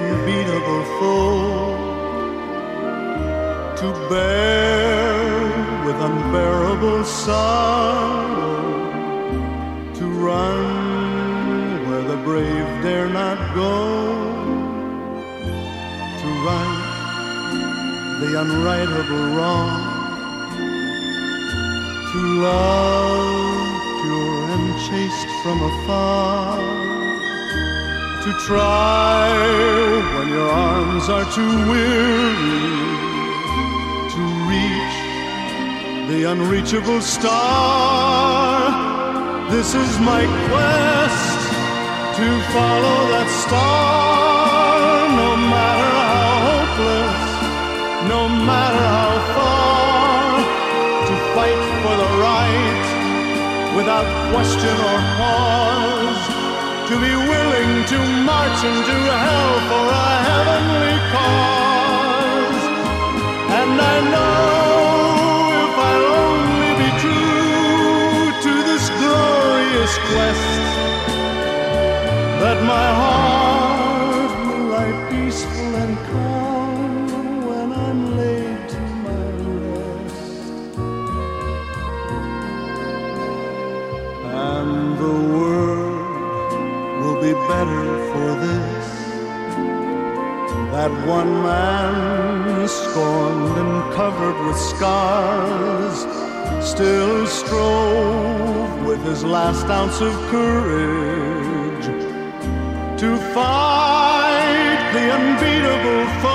unbeatable foe, to bear with unbearable sorrow, to run where the brave dare not go, to right the unrightable wrong, to love pure and chaste from afar, to try when your arms are too weary, to reach the unreachable star. This is my quest, to follow that star, no matter how hopeless, no matter how far, to fight for the right without question or pause, to be willing to march into hell for a heavenly cause. And I know if I'll only be true to this glorious quest, that my heart will lie peaceful and calm when I'm laid to my rest. And the world will be better for this, that one man, scorned and covered with scars, still strove with his last ounce of courage to fight the unbeatable foe.